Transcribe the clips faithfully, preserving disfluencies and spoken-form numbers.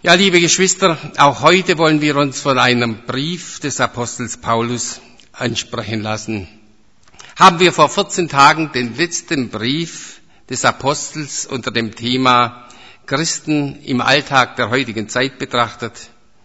Ja, liebe Geschwister, auch heute wollen wir uns von einem Brief des Apostels Paulus ansprechen lassen. Haben wir vor vierzehn Tagen den letzten Brief des Apostels unter dem Thema Christen im Alltag der heutigen Zeit betrachtet,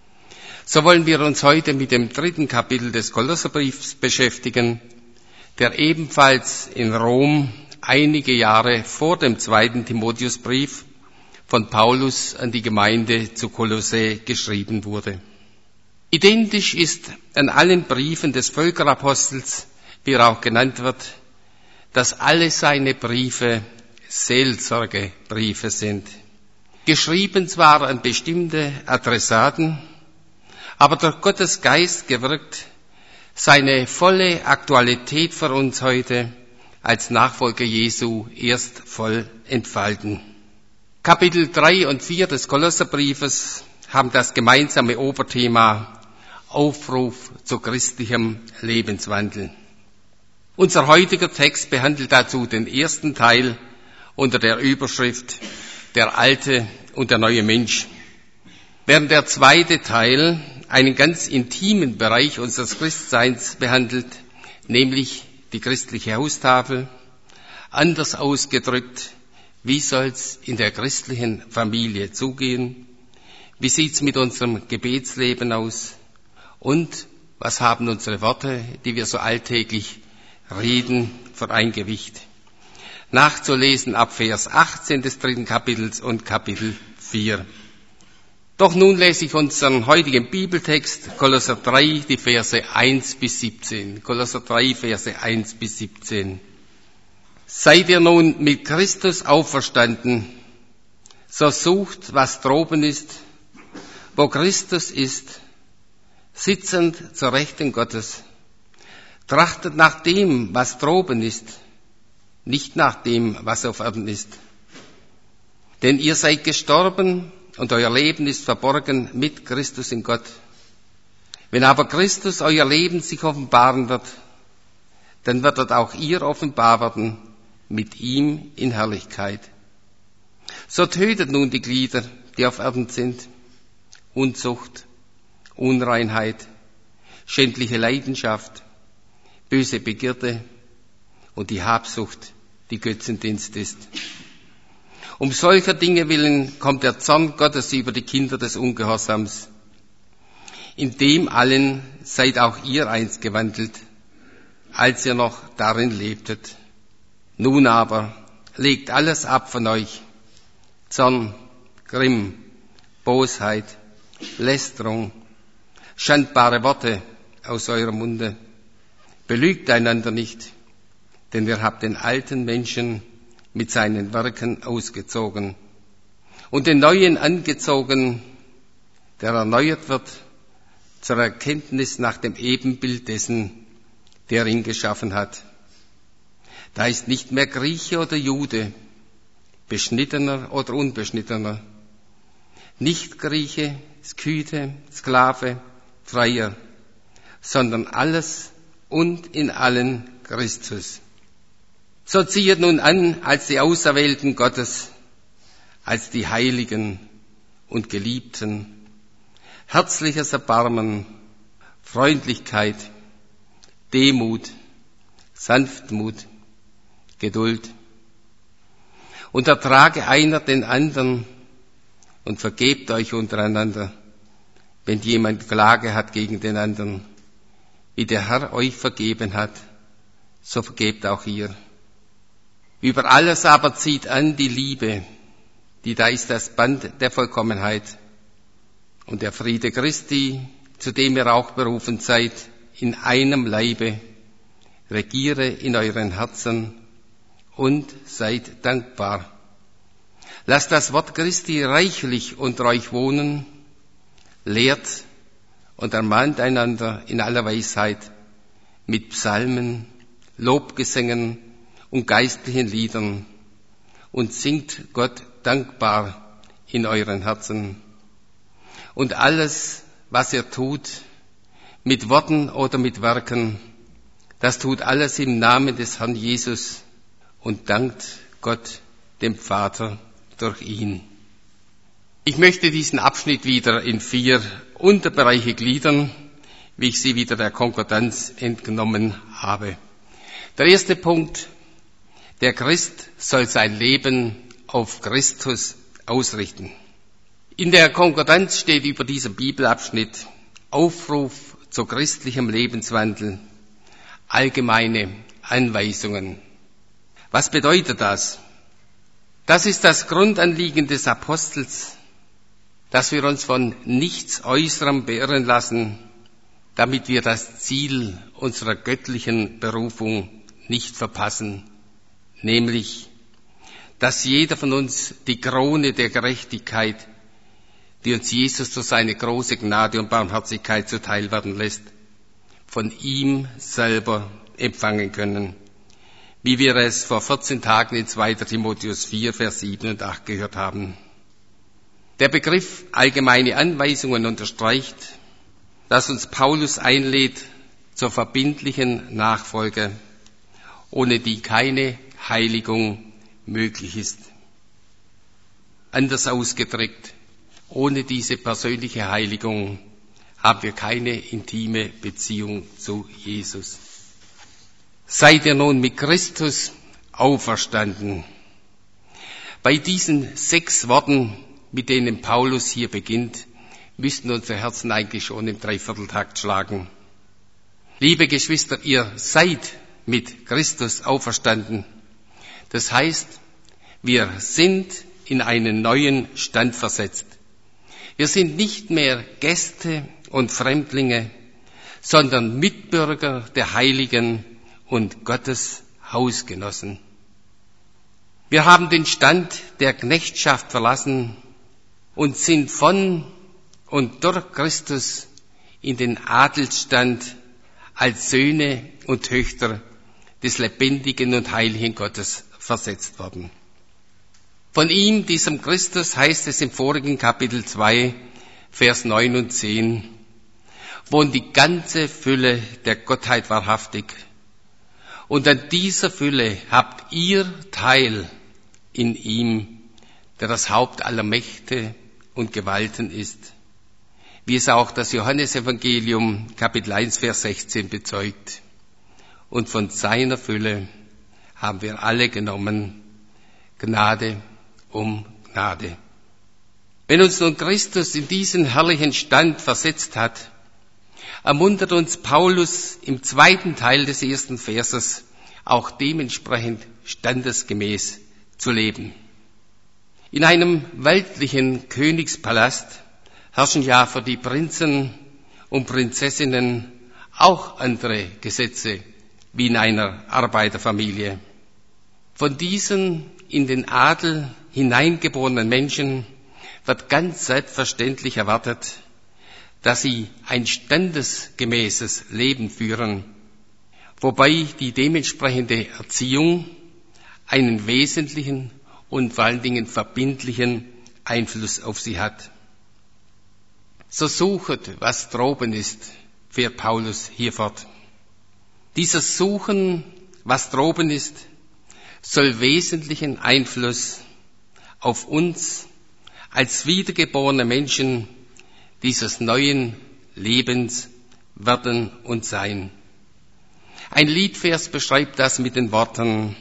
so wollen wir uns heute mit dem dritten Kapitel des Kolosserbriefs beschäftigen, der ebenfalls in Rom einige Jahre vor dem zweiten Timotheusbrief von Paulus an die Gemeinde zu Kolossä geschrieben wurde. Identisch ist an allen Briefen des Völkerapostels, wie er auch genannt wird, dass alle seine Briefe Seelsorgebriefe sind. Geschrieben zwar an bestimmte Adressaten, aber durch Gottes Geist gewirkt, seine volle Aktualität für uns heute als Nachfolger Jesu erst voll entfalten. Kapitel drei und vier des Kolosserbriefes haben das gemeinsame Oberthema Aufruf zu christlichem Lebenswandel. Unser heutiger Text behandelt dazu den ersten Teil unter der Überschrift Der alte und der neue Mensch, während der zweite Teil einen ganz intimen Bereich unseres Christseins behandelt, nämlich die christliche Haustafel, anders ausgedrückt, wie soll's in der christlichen Familie zugehen? Wie sieht's mit unserem Gebetsleben aus? Und was haben unsere Worte, die wir so alltäglich reden, für ein Gewicht? Nachzulesen ab Vers achtzehn des dritten Kapitels und Kapitel vier. Doch nun lese ich unseren heutigen Bibeltext, Kolosser drei, die Verse eins bis siebzehn. Kolosser drei, Verse eins bis siebzehn. Seid ihr nun mit Christus auferstanden, so sucht, was droben ist, wo Christus ist, sitzend zur Rechten Gottes. Trachtet nach dem, was droben ist, nicht nach dem, was auf Erden ist. Denn ihr seid gestorben und euer Leben ist verborgen mit Christus in Gott. Wenn aber Christus euer Leben sich offenbaren wird, dann werdet auch ihr offenbar werden mit ihm in Herrlichkeit. So tötet nun die Glieder, die auf Erden sind, Unzucht, Unreinheit, schändliche Leidenschaft, böse Begierde und die Habsucht, die Götzendienst ist. Um solcher Dinge willen kommt der Zorn Gottes über die Kinder des Ungehorsams. In dem allen seid auch ihr einst gewandelt, als ihr noch darin lebtet. Nun aber legt alles ab von euch, Zorn, Grimm, Bosheit, Lästerung, schandbare Worte aus eurem Munde. Belügt einander nicht, denn ihr habt den alten Menschen mit seinen Werken ausgezogen und den neuen angezogen, der erneuert wird zur Erkenntnis nach dem Ebenbild dessen, der ihn geschaffen hat. Da ist nicht mehr Grieche oder Jude, Beschnittener oder Unbeschnittener, Nicht-Grieche, Skythe, Sklave, Freier, sondern alles und in allen Christus. So ziehet nun an als die Auserwählten Gottes, als die Heiligen und Geliebten, herzliches Erbarmen, Freundlichkeit, Demut, Sanftmut, Geduld. Und ertrage einer den anderen und vergebt euch untereinander, wenn jemand Klage hat gegen den anderen. Wie der Herr euch vergeben hat, so vergebt auch ihr. Über alles aber zieht an die Liebe, die da ist das Band der Vollkommenheit. Und der Friede Christi, zu dem ihr auch berufen seid, in einem Leibe, regiere in euren Herzen und seid dankbar. Lasst das Wort Christi reichlich unter euch wohnen, lehrt und ermahnt einander in aller Weisheit mit Psalmen, Lobgesängen und geistlichen Liedern und singt Gott dankbar in euren Herzen. Und alles, was ihr tut, mit Worten oder mit Werken, das tut alles im Namen des Herrn Jesus und dankt Gott, dem Vater, durch ihn. Ich möchte diesen Abschnitt wieder in vier Unterbereiche gliedern, wie ich sie wieder der Konkordanz entnommen habe. Der erste Punkt: Der Christ soll sein Leben auf Christus ausrichten. In der Konkordanz steht über diesem Bibelabschnitt Aufruf zu christlichem Lebenswandel, allgemeine Anweisungen. Was bedeutet das? Das ist das Grundanliegen des Apostels, dass wir uns von nichts Äußerem beirren lassen, damit wir das Ziel unserer göttlichen Berufung nicht verpassen, nämlich, dass jeder von uns die Krone der Gerechtigkeit, die uns Jesus durch seine große Gnade und Barmherzigkeit zuteil werden lässt, von ihm selber empfangen können, wie wir es vor vierzehn Tagen in zweiter Timotheus vier, Vers sieben und acht gehört haben. Der Begriff allgemeine Anweisungen unterstreicht, dass uns Paulus einlädt zur verbindlichen Nachfolge, ohne die keine Heiligung möglich ist. Anders ausgedrückt, ohne diese persönliche Heiligung haben wir keine intime Beziehung zu Jesus. Seid ihr nun mit Christus auferstanden? Bei diesen sechs Worten, mit denen Paulus hier beginnt, müssten unsere Herzen eigentlich schon im Dreivierteltakt schlagen. Liebe Geschwister, ihr seid mit Christus auferstanden. Das heißt, wir sind in einen neuen Stand versetzt. Wir sind nicht mehr Gäste und Fremdlinge, sondern Mitbürger der Heiligen und Gottes Hausgenossen. Wir haben den Stand der Knechtschaft verlassen und sind von und durch Christus in den Adelsstand als Söhne und Töchter des lebendigen und heiligen Gottes versetzt worden. Von ihm, diesem Christus, heißt es im vorigen Kapitel zwei, Vers neun und zehn, wohnt die ganze Fülle der Gottheit wahrhaftig. Und an dieser Fülle habt ihr Teil in ihm, der das Haupt aller Mächte und Gewalten ist, wie es auch das Johannesevangelium Kapitel eins, Vers sechzehn bezeugt. Und von seiner Fülle haben wir alle genommen, Gnade um Gnade. Wenn uns nun Christus in diesen herrlichen Stand versetzt hat, ermuntert uns Paulus im zweiten Teil des ersten Verses auch dementsprechend standesgemäß zu leben. In einem weltlichen Königspalast herrschen ja für die Prinzen und Prinzessinnen auch andere Gesetze wie in einer Arbeiterfamilie. Von diesen in den Adel hineingeborenen Menschen wird ganz selbstverständlich erwartet, dass sie ein standesgemäßes Leben führen, wobei die dementsprechende Erziehung einen wesentlichen und vor allen Dingen verbindlichen Einfluss auf sie hat. So suchet, was droben ist, fährt Paulus hier fort. Dieses Suchen, was droben ist, soll wesentlichen Einfluss auf uns als wiedergeborene Menschen dieses neuen Lebens werden und sein. Ein Liedvers beschreibt das mit den Worten: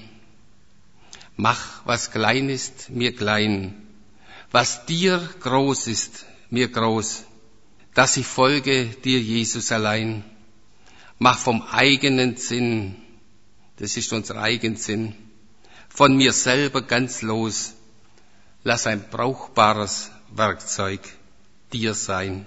Mach, was klein ist, mir klein, was dir groß ist, mir groß, dass ich folge dir, Jesus, allein. Mach vom eigenen Sinn, das ist unser Eigensinn, von mir selber ganz los, lass ein brauchbares Werkzeug dir sein.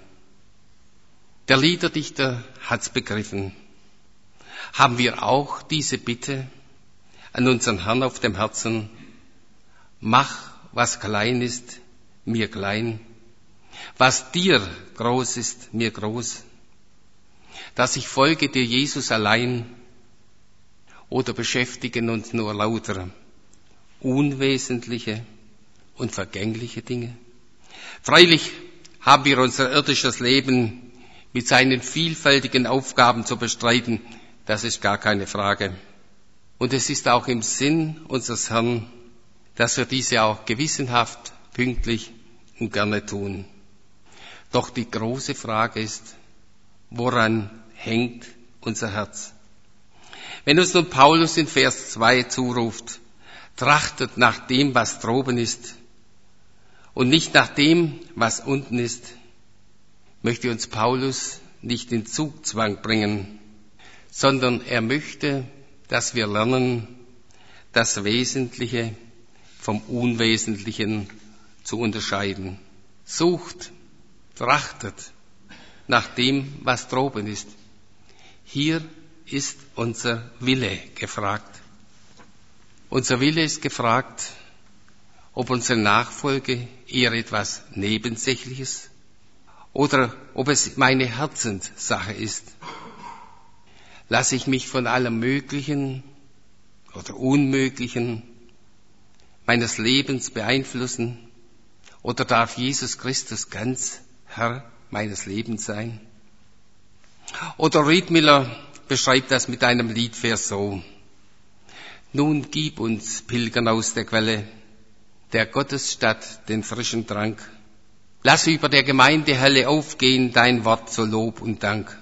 Der Liederdichter hat's begriffen. Haben wir auch diese Bitte an unseren Herrn auf dem Herzen? Mach, was klein ist, mir klein, was dir groß ist, mir groß, dass ich folge dir, Jesus, allein, oder beschäftigen uns nur lauter unwesentliche und vergängliche Dinge? Freilich haben wir unser irdisches Leben mit seinen vielfältigen Aufgaben zu bestreiten, das ist gar keine Frage. Und es ist auch im Sinn unseres Herrn, dass wir diese auch gewissenhaft, pünktlich und gerne tun. Doch die große Frage ist, woran hängt unser Herz? Wenn uns nun Paulus in Vers zwei zuruft, trachtet nach dem, was droben ist und nicht nach dem, was unten ist, möchte uns Paulus nicht in Zugzwang bringen, sondern er möchte, dass wir lernen, das Wesentliche vom Unwesentlichen zu unterscheiden. Sucht, trachtet nach dem, was droben ist. Hier ist unser Wille gefragt. Unser Wille ist gefragt, ob unsere Nachfolge eher etwas Nebensächliches oder ob es meine Herzenssache ist. Lasse ich mich von allem Möglichen oder Unmöglichen meines Lebens beeinflussen oder darf Jesus Christus ganz Herr meines Lebens sein? Oder Riedmüller beschreibt das mit einem Liedvers so: Nun gib uns, Pilgern aus der Quelle, der Gottesstadt den frischen Trank. Lass über der Gemeinde helle aufgehen dein Wort zu Lob und Dank.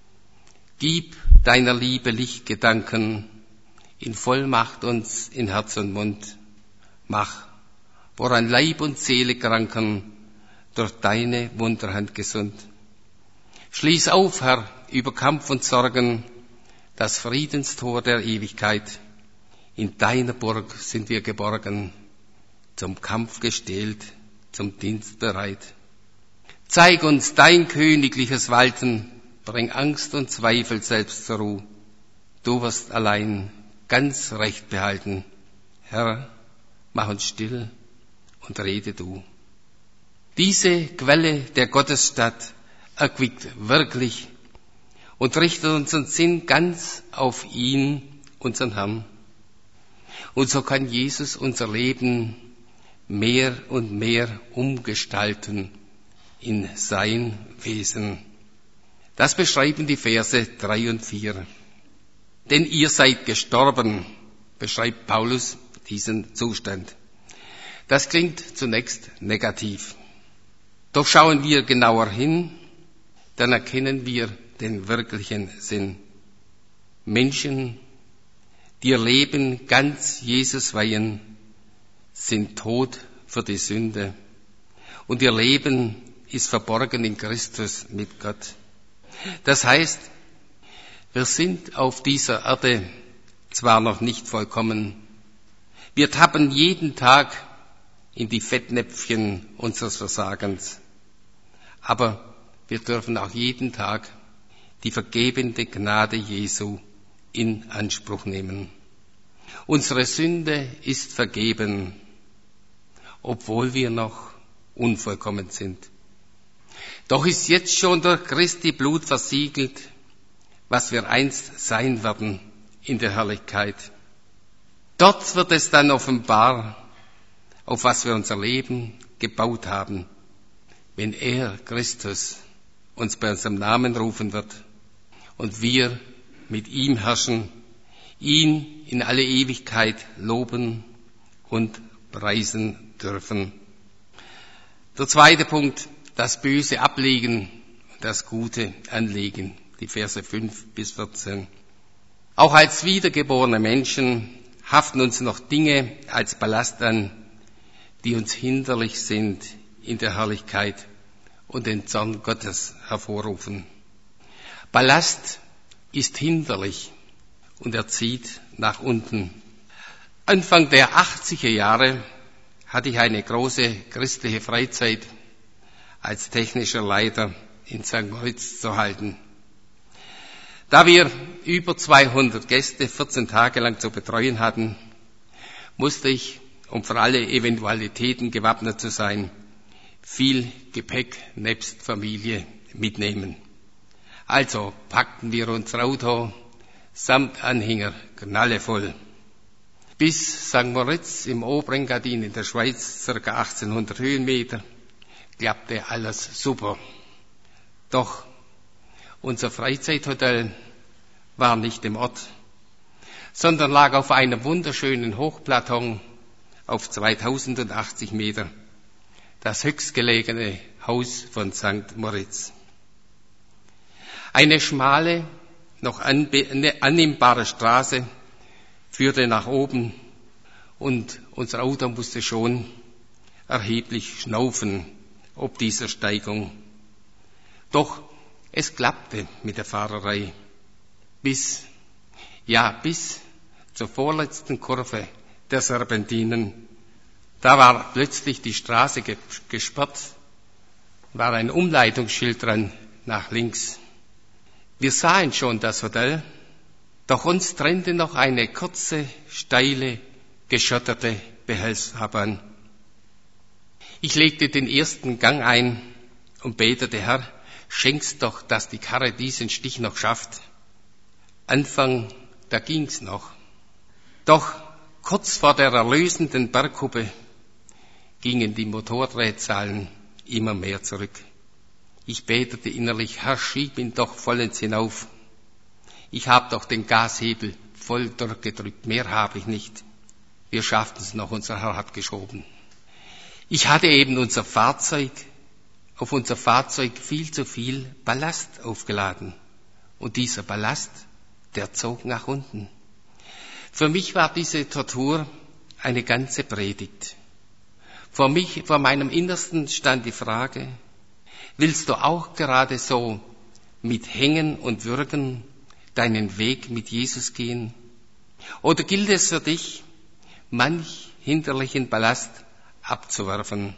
Gib deiner Liebe Lichtgedanken, in Vollmacht uns in Herz und Mund. Mach, woran Leib und Seele kranken, durch deine Wunderhand gesund. Schließ auf, Herr, über Kampf und Sorgen, das Friedenstor der Ewigkeit. In deiner Burg sind wir geborgen, zum Kampf gestählt, zum Dienst bereit. Zeig uns dein königliches Walten, bring Angst und Zweifel selbst zur Ruhe. Du wirst allein ganz Recht behalten. Herr, mach uns still und rede du. Diese Quelle der Gottesstadt erquickt wirklich und richtet unseren Sinn ganz auf ihn, unseren Herrn. Und so kann Jesus unser Leben mehr und mehr umgestalten in sein Wesen. Das beschreiben die Verse drei und vier. Denn ihr seid gestorben, beschreibt Paulus diesen Zustand. Das klingt zunächst negativ. Doch schauen wir genauer hin, dann erkennen wir den wirklichen Sinn. Menschen, die ihr Leben ganz Jesus weihen, sind tot für die Sünde. Und ihr Leben ist verborgen in Christus mit Gott. Das heißt, wir sind auf dieser Erde zwar noch nicht vollkommen, wir tappen jeden Tag in die Fettnäpfchen unseres Versagens, aber wir dürfen auch jeden Tag die vergebende Gnade Jesu in Anspruch nehmen. Unsere Sünde ist vergeben, obwohl wir noch unvollkommen sind. Doch ist jetzt schon durch Christi Blut versiegelt, was wir einst sein werden in der Herrlichkeit. Dort wird es dann offenbar, auf was wir unser Leben gebaut haben, wenn er, Christus, uns bei unserem Namen rufen wird und wir mit ihm herrschen, ihn in alle Ewigkeit loben und preisen dürfen. Der zweite Punkt, das Böse ablegen und das Gute anlegen, die Verse fünf bis vierzehn. Auch als wiedergeborene Menschen haften uns noch Dinge als Ballast an, die uns hinderlich sind in der Herrlichkeit und den Zorn Gottes hervorrufen. Ballast ist hinderlich und er zieht nach unten. Anfang der achtziger Jahre hatte ich eine große christliche Freizeit als technischer Leiter in Sankt Moritz zu halten. Da wir über zweihundert Gäste vierzehn Tage lang zu betreuen hatten, musste ich, um für alle Eventualitäten gewappnet zu sein, viel Gepäck nebst Familie mitnehmen. Also packten wir unser Auto samt Anhänger knallevoll. Bis Sankt Moritz im Oberengadin in der Schweiz, circa achtzehnhundert Höhenmeter, klappte alles super. Doch unser Freizeithotel war nicht im Ort, sondern lag auf einem wunderschönen Hochplateau auf zweitausendachtzig Meter, das höchstgelegene Haus von Sankt Moritz. Eine schmale, noch annehmbare Straße führte nach oben und unser Auto musste schon erheblich schnaufen ob dieser Steigung. Doch es klappte mit der Fahrerei bis, ja, bis zur vorletzten Kurve der Serpentinen. Da war plötzlich die Straße gesperrt, war ein Umleitungsschild dran nach links. Wir sahen schon das Hotel, doch uns trennte noch eine kurze, steile, geschotterte Behelfsfahrbahn. Ich legte den ersten Gang ein und betete, Herr, schenk's doch, dass die Karre diesen Stich noch schafft. Anfang, da ging's noch. Doch kurz vor der erlösenden Bergkuppe gingen die Motordrahtzahlen immer mehr zurück. Ich betete innerlich, Herr, schieb ihn doch vollends hinauf. Ich habe doch den Gashebel voll durchgedrückt, mehr habe ich nicht. Wir schafften es noch, unser Herr hat geschoben. Ich hatte eben unser Fahrzeug, auf unser Fahrzeug viel zu viel Ballast aufgeladen. Und dieser Ballast, der zog nach unten. Für mich war diese Tortur eine ganze Predigt. Vor mich, vor meinem Innersten stand die Frage, willst du auch gerade so mit Hängen und Würgen deinen Weg mit Jesus gehen? Oder gilt es für dich, manch hinderlichen Ballast abzuwerfen?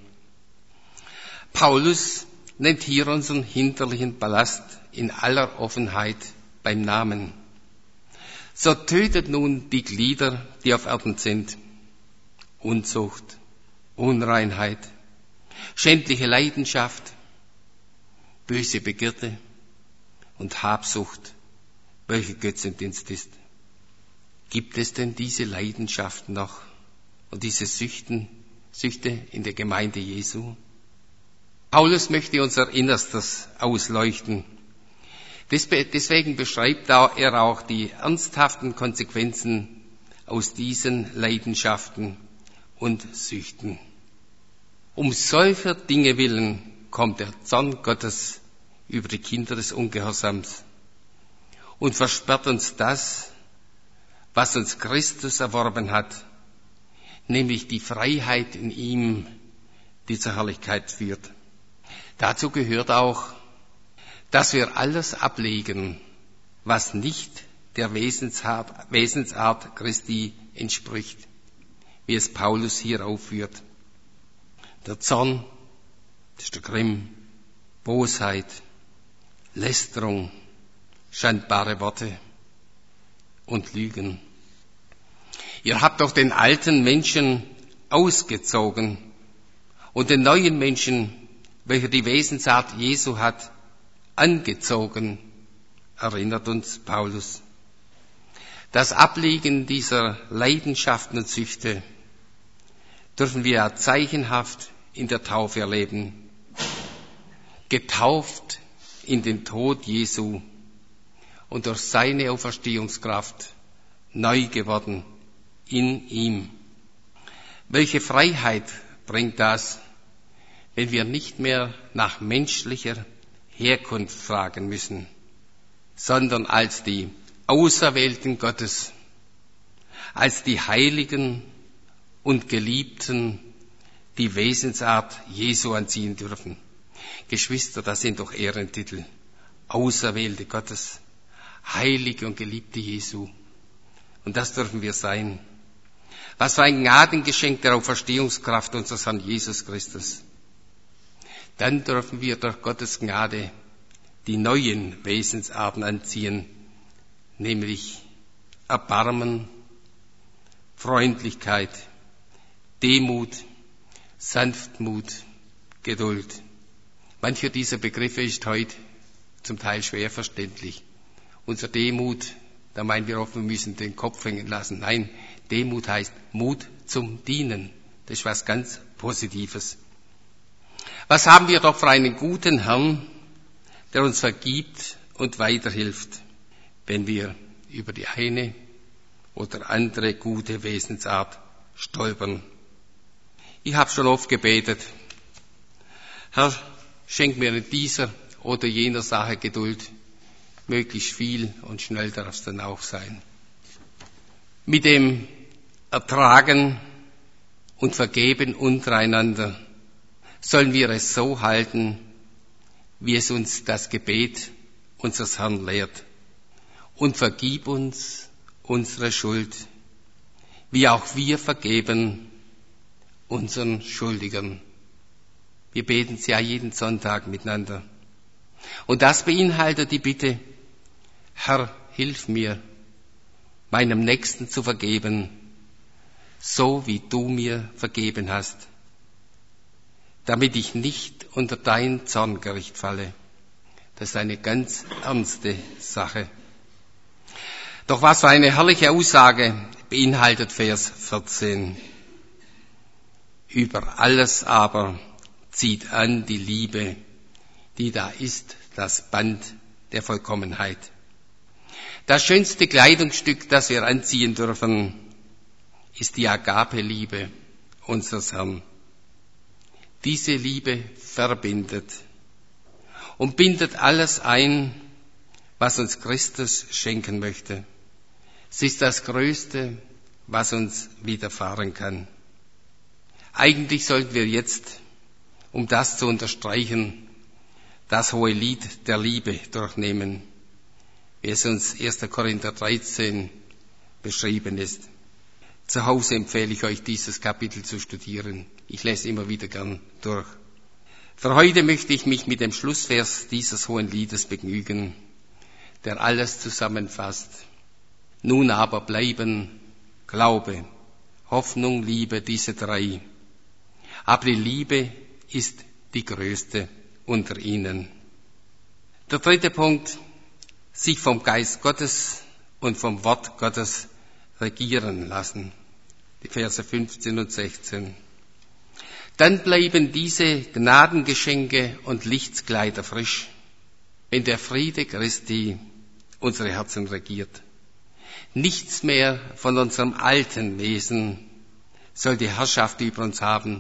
Paulus nennt hier unseren hinderlichen Ballast in aller Offenheit beim Namen. So tötet nun die Glieder, die auf Erden sind: Unzucht, Unreinheit, schändliche Leidenschaft, böse Begierde und Habsucht, welche Götzendienst ist. Gibt es denn diese Leidenschaften noch und diese Süchten, Süchte in der Gemeinde Jesu? Paulus möchte unser Innerstes ausleuchten. Deswegen beschreibt er auch die ernsthaften Konsequenzen aus diesen Leidenschaften und Süchten. Um solcher Dinge willen kommt der Zorn Gottes über die Kinder des Ungehorsams und versperrt uns das, was uns Christus erworben hat, nämlich die Freiheit in ihm, die zur Herrlichkeit führt. Dazu gehört auch, dass wir alles ablegen, was nicht der Wesensart, Wesensart Christi entspricht, wie es Paulus hier aufführt. Der Zorn, das ist der Grimm, Bosheit, Lästerung, schandbare Worte und Lügen. Ihr habt doch den alten Menschen ausgezogen und den neuen Menschen, welcher die Wesensart Jesu hat, angezogen, erinnert uns Paulus. Das Ablegen dieser Leidenschaften und Süchte dürfen wir ja zeichenhaft in der Taufe erleben. Getauft in den Tod Jesu und durch seine Auferstehungskraft neu geworden in ihm. Welche Freiheit bringt das, wenn wir nicht mehr nach menschlicher Herkunft fragen müssen, sondern als die Auserwählten Gottes, als die Heiligen und Geliebten die Wesensart Jesu anziehen dürfen. Geschwister, das sind doch Ehrentitel. Auserwählte Gottes, Heilige und Geliebte Jesu. Und das dürfen wir sein. Was für ein Gnadengeschenk der Auferstehungskraft unseres Herrn Jesus Christus. Dann dürfen wir durch Gottes Gnade die neuen Wesensarten anziehen, nämlich Erbarmen, Freundlichkeit, Demut, Sanftmut, Geduld. Mancher dieser Begriffe ist heute zum Teil schwer verständlich. Unser Demut, da meinen wir oft, wir müssen den Kopf hängen lassen. Nein, Demut heißt Mut zum Dienen. Das ist was ganz Positives. Was haben wir doch für einen guten Herrn, der uns vergibt und weiterhilft, wenn wir über die eine oder andere gute Wesensart stolpern. Ich habe schon oft gebetet, Herr, schenk mir in dieser oder jener Sache Geduld. Möglichst viel und schnell darf es dann auch sein. Mit dem Ertragen und Vergeben untereinander sollen wir es so halten, wie es uns das Gebet unseres Herrn lehrt. Und vergib uns unsere Schuld, wie auch wir vergeben unseren Schuldigern. Wir beten es ja jeden Sonntag miteinander. Und das beinhaltet die Bitte, Herr, hilf mir, meinem Nächsten zu vergeben, so wie du mir vergeben hast, damit ich nicht unter dein Zorngericht falle. Das ist eine ganz ernste Sache. Doch was für eine herrliche Aussage beinhaltet Vers vierzehn. Über alles aber zieht an die Liebe, die da ist, das Band der Vollkommenheit. Das schönste Kleidungsstück, das wir anziehen dürfen, ist die Agape-Liebe unseres Herrn. Diese Liebe verbindet und bindet alles ein, was uns Christus schenken möchte. Es ist das Größte, was uns widerfahren kann. Eigentlich sollten wir jetzt, um das zu unterstreichen, das hohe Lied der Liebe durchnehmen, wie es uns erster Korinther dreizehn beschrieben ist. Zu Hause empfehle ich euch, dieses Kapitel zu studieren. Ich lese immer wieder gern durch. Für heute möchte ich mich mit dem Schlussvers dieses hohen Liedes begnügen, der alles zusammenfasst. Nun aber bleiben Glaube, Hoffnung, Liebe, diese drei. Aber die Liebe ist die größte unter ihnen. Der dritte Punkt, sich vom Geist Gottes und vom Wort Gottes regieren lassen. Die Verse fünfzehn und sechzehn. Dann bleiben diese Gnadengeschenke und Lichtskleider frisch, wenn der Friede Christi unsere Herzen regiert. Nichts mehr von unserem alten Wesen soll die Herrschaft über uns haben,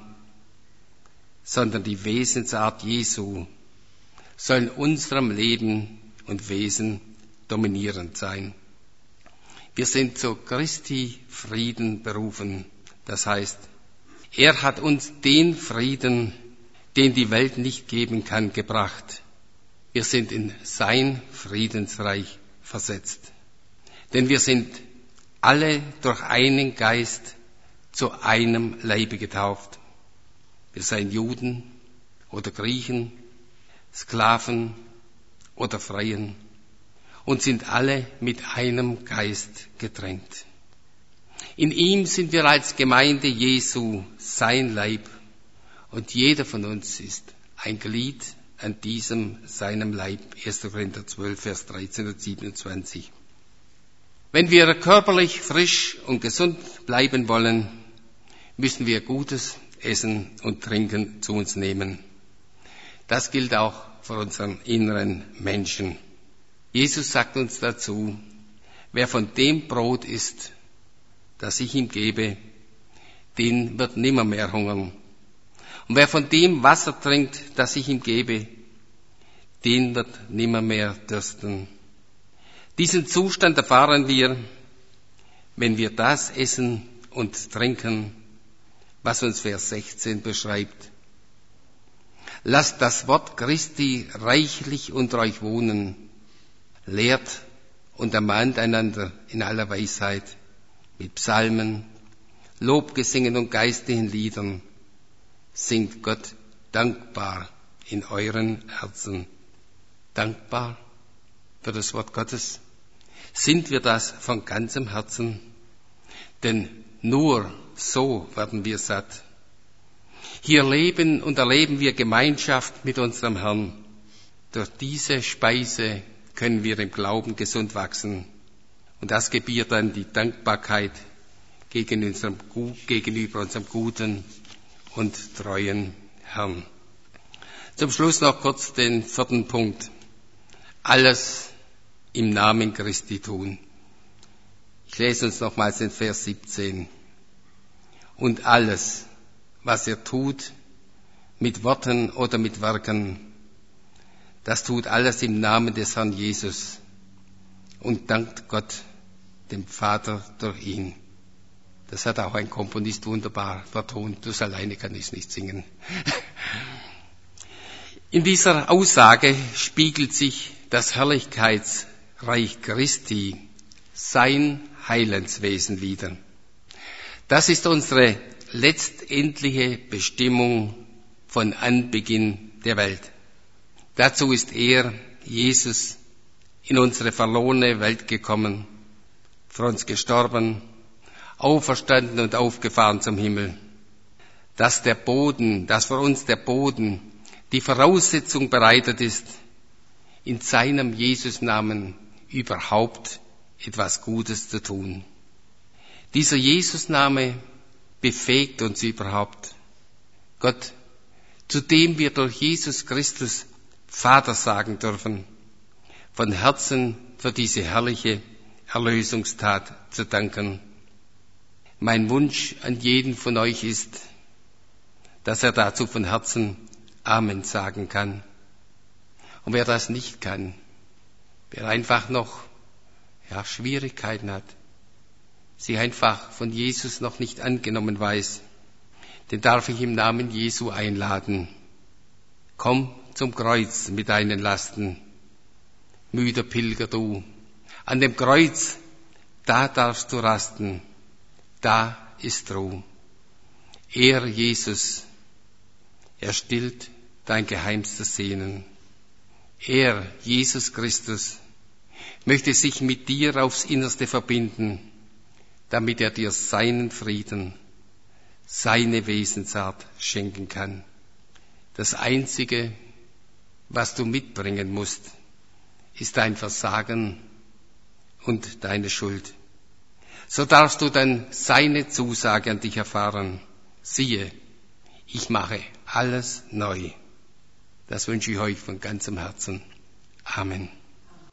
sondern die Wesensart Jesu soll in unserem Leben und Wesen dominierend sein. Wir sind zu Christi Frieden berufen. Das heißt, er hat uns den Frieden, den die Welt nicht geben kann, gebracht. Wir sind in sein Friedensreich versetzt. Denn wir sind alle durch einen Geist zu einem Leibe getauft. Wir seien Juden oder Griechen, Sklaven oder Freien und sind alle mit einem Geist getränkt. In ihm sind wir als Gemeinde Jesu sein Leib und jeder von uns ist ein Glied an diesem seinem Leib. erster Korinther zwölf, Vers dreizehn und siebenundzwanzig. Wenn wir körperlich frisch und gesund bleiben wollen, müssen wir Gutes Essen und Trinken zu uns nehmen. Das gilt auch für unseren inneren Menschen. Jesus sagt uns dazu, wer von dem Brot isst, das ich ihm gebe, den wird nimmermehr hungern. Und wer von dem Wasser trinkt, das ich ihm gebe, den wird nimmermehr dürsten. Diesen Zustand erfahren wir, wenn wir das essen und trinken, was uns Vers sechzehn beschreibt. Lasst das Wort Christi reichlich unter euch wohnen, lehrt und ermahnt einander in aller Weisheit, mit Psalmen, Lobgesängen und geistlichen Liedern, singt Gott dankbar in euren Herzen. Dankbar für das Wort Gottes? Sind wir das von ganzem Herzen? Denn nur so werden wir satt. Hier leben und erleben wir Gemeinschaft mit unserem Herrn. Durch diese Speise können wir im Glauben gesund wachsen. Und das gebiert dann die Dankbarkeit gegen unserem, gegenüber unserem guten und treuen Herrn. Zum Schluss noch kurz den vierten Punkt. Alles im Namen Christi tun. Ich lese uns nochmals den Vers siebzehn. Und alles, was ihr tut, mit Worten oder mit Werken. Das tut alles im Namen des Herrn Jesus und dankt Gott, dem Vater, durch ihn. Das hat auch ein Komponist wunderbar vertont. Das alleine kann ich nicht singen. In dieser Aussage spiegelt sich das Herrlichkeitsreich Christi, sein Heilandswesen wider. Das ist unsere letztendliche Bestimmung von Anbeginn der Welt. Dazu ist er, Jesus, in unsere verlorene Welt gekommen, für uns gestorben, auferstanden und aufgefahren zum Himmel. Dass der Boden, dass für uns der Boden die Voraussetzung bereitet ist, in seinem Jesus-Namen überhaupt etwas Gutes zu tun. Dieser Jesus-Name befähigt uns überhaupt. Gott, zu dem wir durch Jesus Christus Vater sagen dürfen, von Herzen für diese herrliche Erlösungstat zu danken. Mein Wunsch an jeden von euch ist, dass er dazu von Herzen Amen sagen kann. Und wer das nicht kann, wer einfach noch ja, Schwierigkeiten hat, sie einfach von Jesus noch nicht angenommen weiß, den darf ich im Namen Jesu einladen. Komm zum Kreuz mit deinen Lasten, müder Pilger du. An dem Kreuz, da darfst du rasten, da ist Ruhe. Er, Jesus, er stillt dein geheimstes Sehnen. Er, Jesus Christus, möchte sich mit dir aufs Innerste verbinden, damit er dir seinen Frieden, seine Wesensart schenken kann. Das Einzige, was du mitbringen musst, ist dein Versagen und deine Schuld. So darfst du dann seine Zusage an dich erfahren. Siehe, ich mache alles neu. Das wünsche ich euch von ganzem Herzen. Amen.